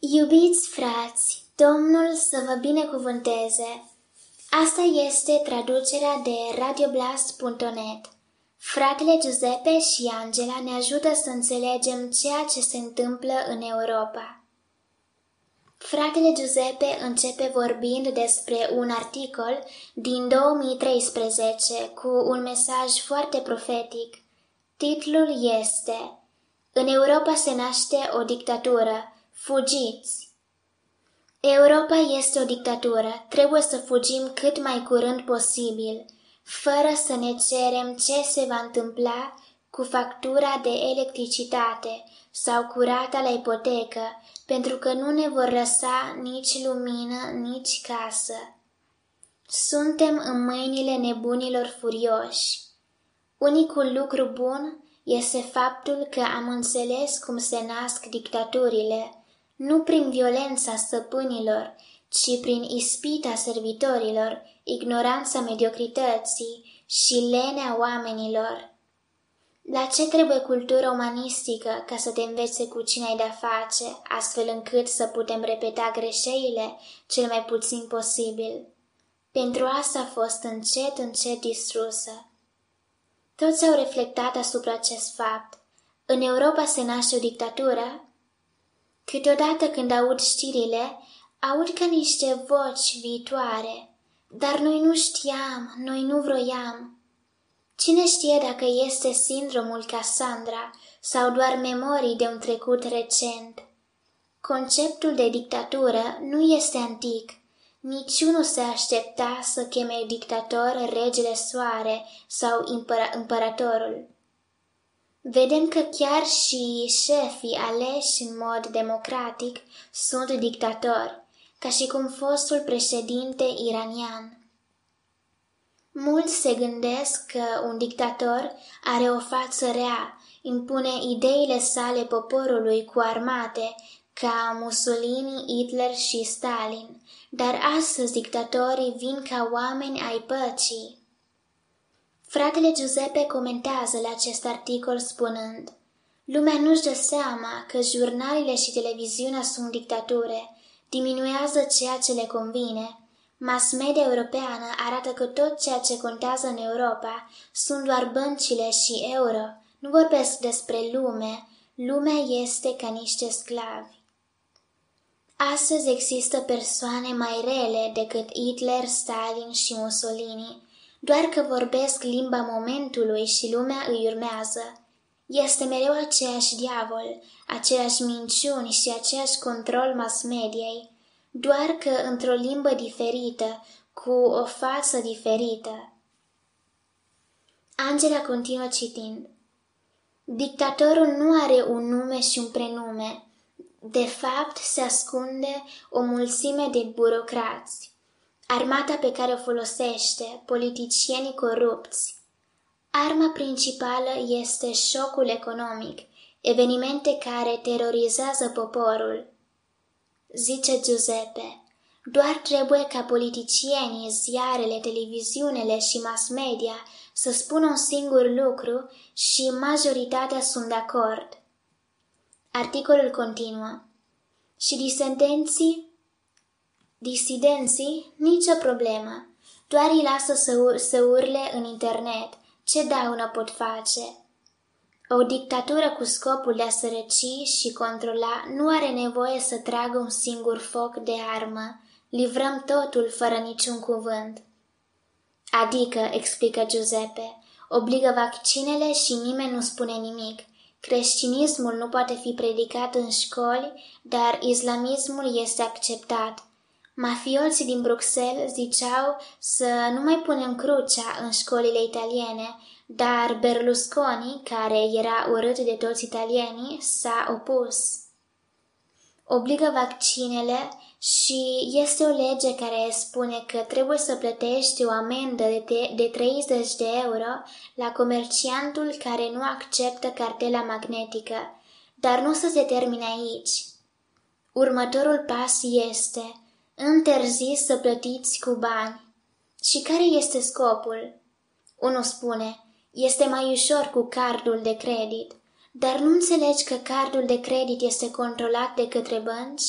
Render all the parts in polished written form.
Iubiți frați, Domnul să vă binecuvânteze. Asta este traducerea de radioblast.net. Fratele Giuseppe și Angela ne ajută să înțelegem ceea ce se întâmplă în Europa. Fratele Giuseppe începe vorbind despre un articol din 2013 cu un mesaj foarte profetic. Titlul este: În Europa se naște o dictatură. Fugiți! Europa este o dictatură. Trebuie să fugim cât mai curând posibil, fără să ne cerem ce se va întâmpla cu factura de electricitate sau cu rata la ipotecă, pentru că nu ne vor lăsa nici lumină, nici casă. Suntem în mâinile nebunilor furioși. Unicul lucru bun este faptul că am înțeles cum se nasc dictaturile, nu prin violența stăpânilor, ci prin ispita servitorilor, ignoranța mediocrității și lenea oamenilor. La ce trebuie cultură umanistică ca să te învețe cu cine ai de-a face, astfel încât să putem repeta greșelile cel mai puțin posibil? Pentru asta a fost încet distrusă. Toți au reflectat asupra acest fapt. În Europa se naște o dictatură? Câteodată când aud știrile, aud ca niște voci viitoare. Dar noi nu știam, noi nu vroiam. Cine știe dacă este sindromul Cassandra sau doar memorii de un trecut recent? Conceptul de dictatură nu este antic. Niciunul se aștepta să cheme dictator regele Soare sau împăratorul. Vedem că chiar și șefii aleși în mod democratic sunt dictatori, ca și cum fostul președinte iranian. Mulți se gândesc că un dictator are o față rea, impune ideile sale poporului cu armate, ca Mussolini, Hitler și Stalin, dar astăzi dictatorii vin ca oameni ai păcii. Fratele Giuseppe comentează la acest articol spunând: lumea nu-și dă seama că jurnalele și televiziunea sunt dictature, diminuează ceea ce le convine. Mass media europeană arată că tot ceea ce contează în Europa sunt doar băncile și euro. Nu vorbesc despre lume. Lumea este ca niște sclavi. Astăzi există persoane mai rele decât Hitler, Stalin și Mussolini, doar că vorbesc limba momentului și lumea îi urmează. Este mereu aceeași diavol, aceeași minciuni și aceeași control mass mediei, doar că într-o limbă diferită, cu o față diferită. Angela continuă citind. Dictatorul nu are un nume și un prenume. De fapt, se ascunde o mulțime de burocrați. Armata pe care o folosește, politicienii corupți. Arma principală este șocul economic, evenimente care terorizează poporul. Zice Giuseppe, doar trebuie ca politicienii, ziarele, televiziunile și mass media să spună un singur lucru și majoritatea sunt de acord. Articolul continuă. Și disidenții, nicio problemă. Doar îi lasă să urle în internet. Ce daună pot face? O dictatură cu scopul de a sărăci și controla nu are nevoie să tragă un singur foc de armă. Livrăm totul fără niciun cuvânt. Adică, explică Giuseppe, obligă vaccinele și nimeni nu spune nimic. Creștinismul nu poate fi predicat în școli, dar islamismul este acceptat. Mafioții din Bruxelles ziceau să nu mai punem crucea în școlile italiene, dar Berlusconi, care era urât de toți italienii, s-a opus. Obligă vaccinele și este o lege care spune că trebuie să plătești o amendă de 30 de euro la comerciantul care nu acceptă cartela magnetică, dar nu să se termine aici. Următorul pas este interzis să plătiți cu bani. Și care este scopul? Unul spune, este mai ușor cu cardul de credit. Dar nu înțelegi că cardul de credit este controlat de către bănci?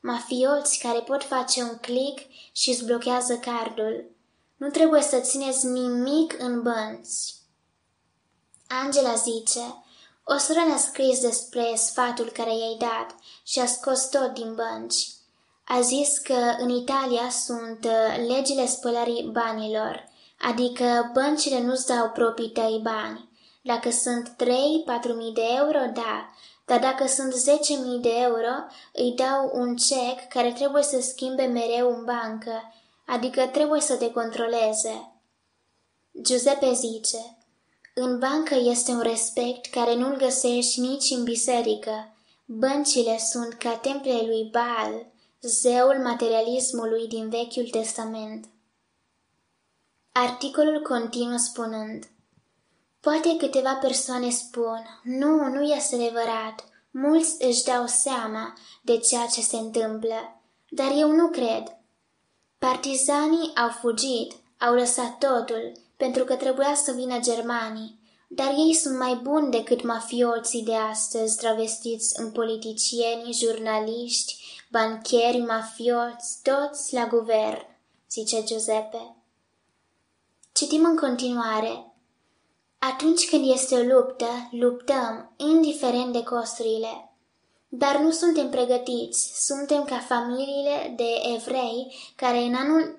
mafioți care pot face un click și îți blochează cardul. Nu trebuie să țineți nimic în bănci. Angela zice, o soră ne-a scris despre sfatul care i-ai dat și a scos tot din bănci. A zis că în Italia sunt legile spălării banilor, adică băncile nu-ți dau proprii tăi bani. Dacă sunt 3-4 mii de euro, da, dar dacă sunt 10.000 de euro, îi dau un cec care trebuie să schimbe mereu în bancă, adică trebuie să te controleze. Giuseppe zice, în bancă este un respect care nu-l găsești nici în biserică. Băncile sunt ca templele lui Baal, zeul materialismului din Vechiul Testament. Articolul continuă spunând, poate câteva persoane spun, nu este adevărat, mulți își dau seama de ceea ce se întâmplă, dar eu nu cred. Partizanii au fugit, au lăsat totul, pentru că trebuia să vină germanii, dar ei sunt mai buni decât mafioții de astăzi, travestiți în politicieni, jurnaliști, bancheri, mafioți, toți la guvern, zice Giuseppe. Citim în continuare. Atunci când este o luptă, luptăm, indiferent de costurile. Dar nu suntem pregătiți, suntem ca familiile de evrei care în anul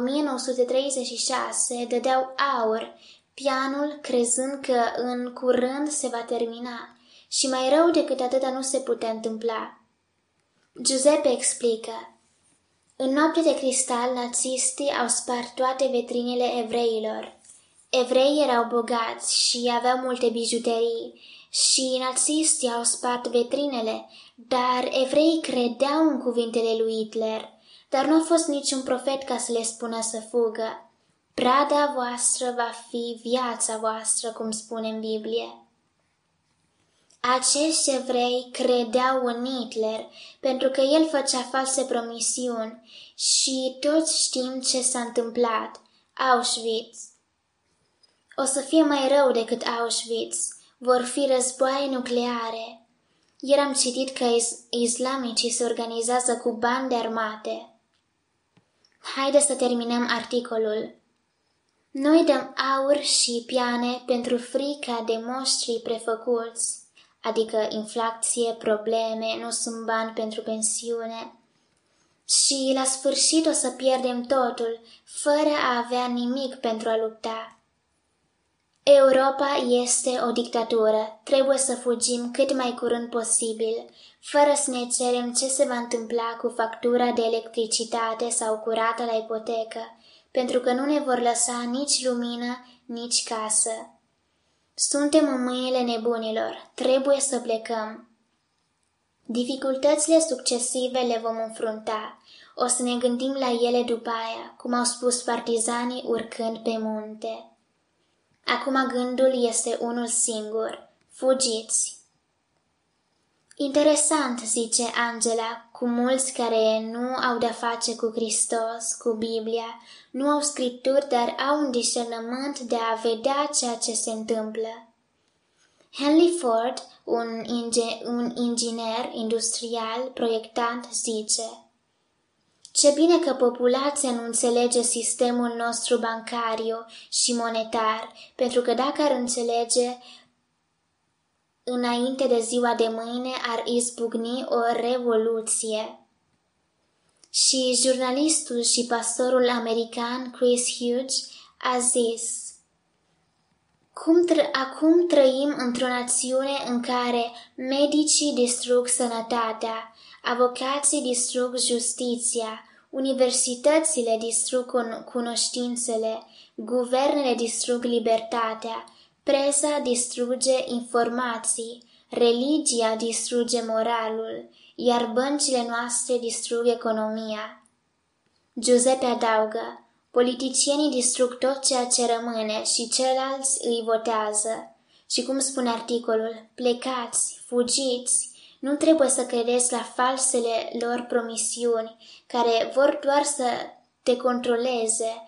1936 dădeau aur, pianul crezând că în curând se va termina și mai rău decât atâta nu se putea întâmpla. Giuseppe explică. În noapte de cristal, naziștii au spart toate vetrinele evreilor. Evreii erau bogați și aveau multe bijuterii și naziștii au spart vetrinele, dar evreii credeau în cuvintele lui Hitler, dar nu a fost niciun profet ca să le spună să fugă. Prada voastră va fi viața voastră, cum spune în Biblie. Acești evrei credeau în Hitler pentru că el făcea false promisiuni și toți știm ce s-a întâmplat. Auschwitz. O să fie mai rău decât Auschwitz. Vor fi războaie nucleare. Ieri am citit că islamicii se organizează cu bande armate. Haideți să terminăm articolul. Noi dăm aur și piane pentru frica de moștrii prefăcuți, adică inflație, probleme, nu sunt bani pentru pensiune. Și la sfârșit o să pierdem totul, fără a avea nimic pentru a lupta. Europa este o dictatură, trebuie să fugim cât mai curând posibil, fără să ne cerem ce se va întâmpla cu factura de electricitate sau cu rata la ipotecă, pentru că nu ne vor lăsa nici lumină, nici casă. Suntem în mâinile nebunilor, trebuie să plecăm. Dificultățile succesive le vom înfrunta, o să ne gândim la ele după aia, cum au spus partizanii urcând pe munte. Acum gândul este unul singur, fugiți. Interesant, zice Angela, cu mulți care nu au de-a face cu Hristos, cu Biblia, nu au scripturi, dar au un discernământ de a vedea ceea ce se întâmplă. Henry Ford, un inginer industrial proiectant, zice: ce bine că populația nu înțelege sistemul nostru bancariu și monetar, pentru că dacă ar înțelege, înainte de ziua de mâine ar izbucni o revoluție. Și jurnalistul și pastorul american Chris Hughes a zis: acum trăim într-o națiune în care medicii distrug sănătatea, avocații distrug justiția, universitățile distrug cunoștințele, guvernele distrug libertatea, presa distruge informații, religia distruge moralul, iar băncile noastre distrug economia. Giuseppe adaugă: politicienii distrug tot ceea ce rămâne și ceilalți îi votează. Și cum spune articolul, plecați, fugiți, nu trebuie să credeți la falsele lor promisiuni, care vor doar să te controleze,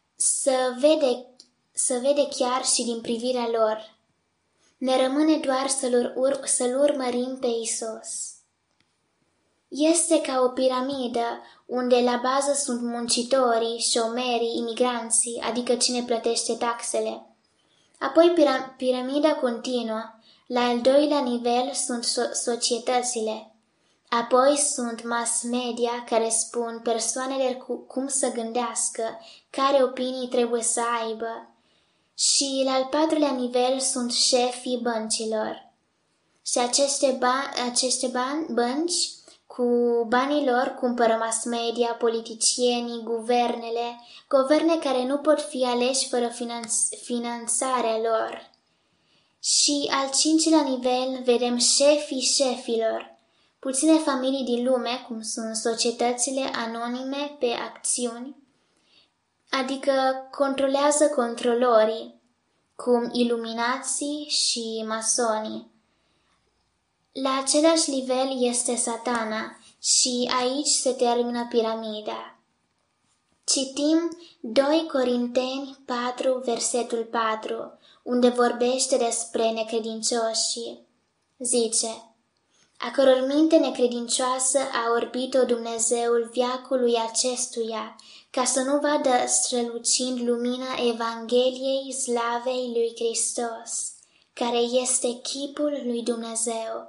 să vede chiar și din privirea lor. Ne rămâne doar să-L urmărim pe Isus. Este ca o piramidă unde la bază sunt muncitorii, șomerii, imigranții, adică cine plătește taxele. Apoi piramida continuă. La al doilea nivel sunt societățile. Apoi sunt mass media care spun persoanele cum să gândească, care opinii trebuie să aibă. Și la al patrulea nivel sunt șefii băncilor. Și aceste bănci, cu banii lor, cumpără mass media, politicienii, guverne care nu pot fi aleși fără finanțarea lor. Și al cincilea nivel vedem șefii șefilor. Puține familii din lume, cum sunt societățile anonime pe acțiuni, adică controlează controlorii, cum iluminații și masonii. La același nivel este Satana și aici se termină piramida. Citim 2 Corinteni 4, versetul 4, unde vorbește despre necredincioși. Zice: a căror minte necredincioasă a orbit-o Dumnezeul veacului acestuia, ca să nu vadă strălucind lumina Evangheliei slavei lui Hristos, care este chipul lui Dumnezeu.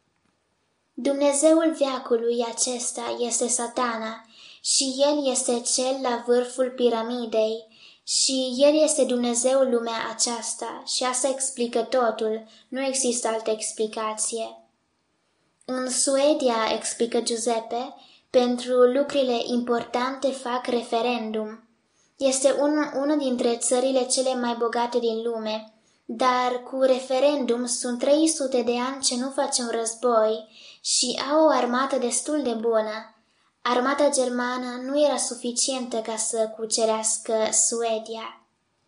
Dumnezeul veacului acesta este Satana și el este cel la vârful piramidei și el este Dumnezeul lumea aceasta și asta explică totul, nu există altă explicație. În Suedia, explică Giuseppe, pentru lucrurile importante fac referendum. Este una dintre țările cele mai bogate din lume, dar cu referendum sunt 300 de ani ce nu facem război și au o armată destul de bună. Armata germană nu era suficientă ca să cucerească Suedia.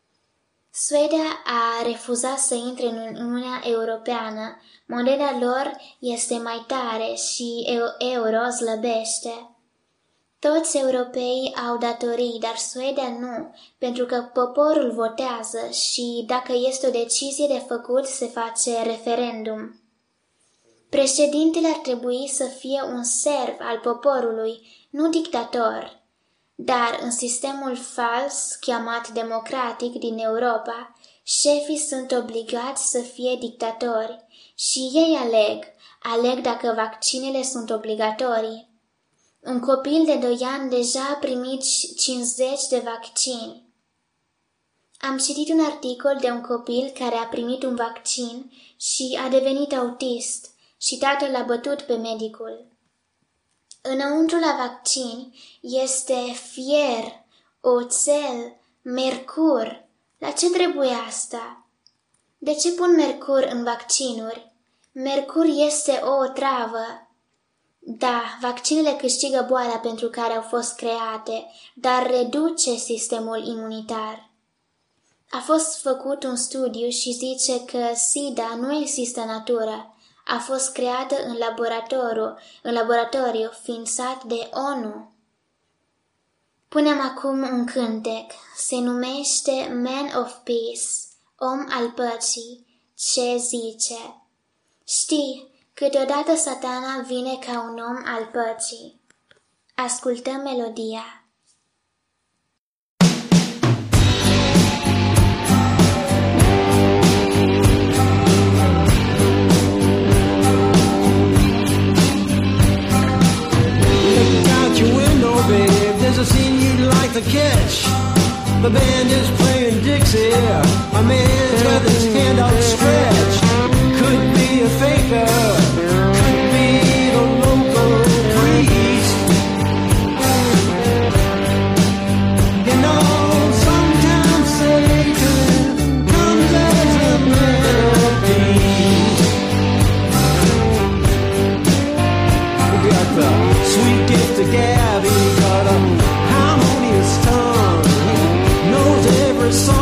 Suedia a refuzat să intre în Uniunea Europeană, moneda lor este mai tare și euro slăbește. Toți europeii au datorii, dar Suedia nu, pentru că poporul votează și dacă este o decizie de făcut, se face referendum. Președintele ar trebui să fie un serv al poporului, nu dictator. Dar în sistemul fals, chemat democratic din Europa, șefii sunt obligați să fie dictatori și ei aleg dacă vaccinele sunt obligatorii. Un copil de 2 ani deja a primit 50 de vaccini. Am citit un articol de un copil care a primit un vaccin și a devenit autist și tatăl l-a bătut pe medicul. Înăuntru la vaccin este fier, oțel, mercur. La ce trebuie asta? De ce pun mercur în vaccinuri? Mercur este o otravă. Da, vaccinele câștigă boala pentru care au fost create, dar reduce sistemul imunitar. A fost făcut un studiu și zice că SIDA nu există în natură. A fost creată în laboratoriu finanțat de ONU. Punem acum un cântec. Se numește Man of Peace, om al păcii, ce zice: știi, câteodată Satana vine ca un om al păcii. Ascultăm melodia. There's a scene you'd like to catch. The band is playing Dixie. A man's got his hand outstretched. Could be a faker, could be the local priest. You know, sometimes Satan comes as a man of peace. We got the sweet gift of gab. Got a harmonious tongue, knows every song.